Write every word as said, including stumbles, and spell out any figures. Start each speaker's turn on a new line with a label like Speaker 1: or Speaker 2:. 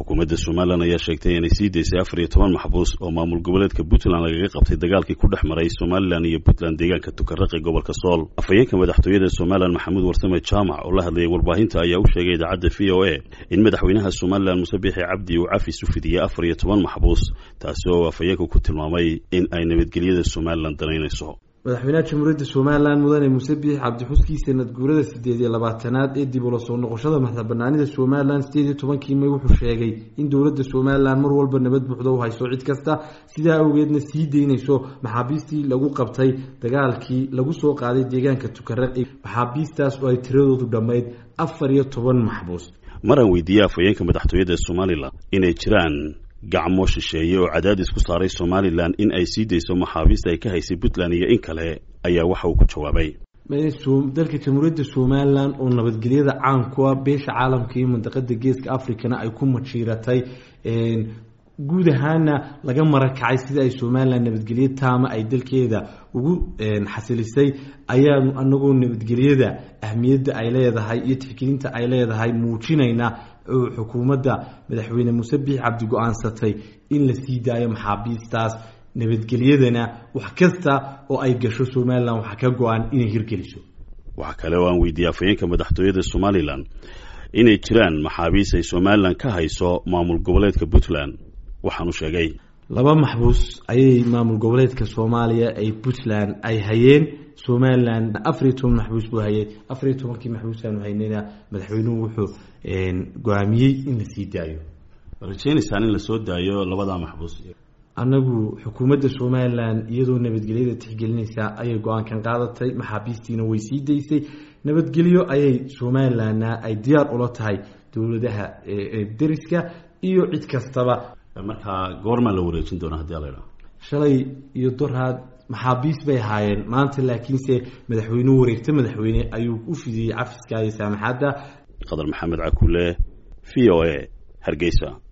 Speaker 1: xukuumadda Soomaaliland ayaa sheegtay inay sii deysay afar iyo toban maxbuus oo maamul goboleedka Puntland lagaga qabtay dagaalkii ku dhex maray Soomaaliland iyo Puntland deegaanka Tukarraq ee gobolka Sool. Afhayeenka madaxtooyada Soomaaliland Maxamuud Warsame Jaamac oo la hadlayay warbaahinta ayaa u sheegay idaacadda V O A in madaxweynaha Soomaaliland Muuse Biixi Cabdi uu cafis u fidiyay afar iyo toban maxbuus taasoo afhayeenku ku tilmaamay in ay nabadgelyada Soomaaliland danaynayso.
Speaker 2: madaxweynaha jamhuuriyadda Soomaaliland mudane Muuse Biixi Cabdi xuskiisa sanad guurada sideed iyo labaatanaad ee dib u soo noqoshada madaxbannaanida Soomaaliland sideed iyo tobankii May wuxuu sheegay in dowladda Soomaaliland mar walba nabad buuxda u hayso cid kasta sidaa awgeedna sii deynayso maxaabiistii lagu qabtay dagaalkii lagu soo qaaday deegaanka Tukarraq maxaabiistaas oo ay tiradoodu dhammayd afar iyo toban maxbuus.
Speaker 1: Maran weydiiyay afhayeenka madaxtooyada Soomaaliland inay jiraan gacmo shisheeye oo cadaadis ku saaray Soomaaliland in ay sii deyso maxaabiista ay ka haysay Puntland iyo in kale ayaa waxa uu ku jawaabay
Speaker 2: dalka jamhuuriyadda Soomaaliland oo nabadgelyada caan ku ah beesha caalamka iyo mandaqada geeska Afrikana ay ku majiiratay guud ahaana laga marakacay sida ay Soomaaliland nabadgelyo taama ay dalkeeda ugu xasilisay ayaanu anagoo nabadgelyada ahmiyadda ay leedahay iyo tixgelinta ay leedahay muujinayna xukuumadda madaxweyne Muuse Biixi Cabdi go'aansatay in la sii daayo maxaabiistaas nabadgelyadana wax kasta oo ay gasho Soomaaliland waxa ka go'an inay hirgeliso.
Speaker 1: waxa kale oo aan weydiiyay afhayeenka madaxtooyada Soomaaliland inay jiraan maxaabiis ay Soomaaliland ka hayso maamul goboleedka Puntland waxaanu sheegay
Speaker 2: laba maxbuus ayay maamul goboleedka Soomaaliya ay Puntland ay hayeen Soomaaliland afar iyo toban maxbuus buu hayay afar iyo toban maxbuus aanu haynayna madaxweynuhu wuxuu go'aamiyay in la sii daayo.
Speaker 1: Rajaynaysan in la soo daayo labada maxbuus
Speaker 2: anagu xukuumadda Soomaaliland iyadoo nabadgelyada tixgelinaysa ayay go'aankan qaadatay maxaabiistiina way sii deysay nabadgelyo ayay Soomaaliland ay diyaar u la tahay dawladaha deriska iyo cid kastaba.
Speaker 1: marka goorma la wareejin doona hadii la yiraahdo
Speaker 2: shalay iyo dorhaad maxaabiis bay haayeen maanta laakiinse madaxweynuhu wareegtay madaxweyne ayuu u fidiyay cafiska iyo saamaxada.
Speaker 1: Qadar Maxamed Cakule V O A Hargeysa.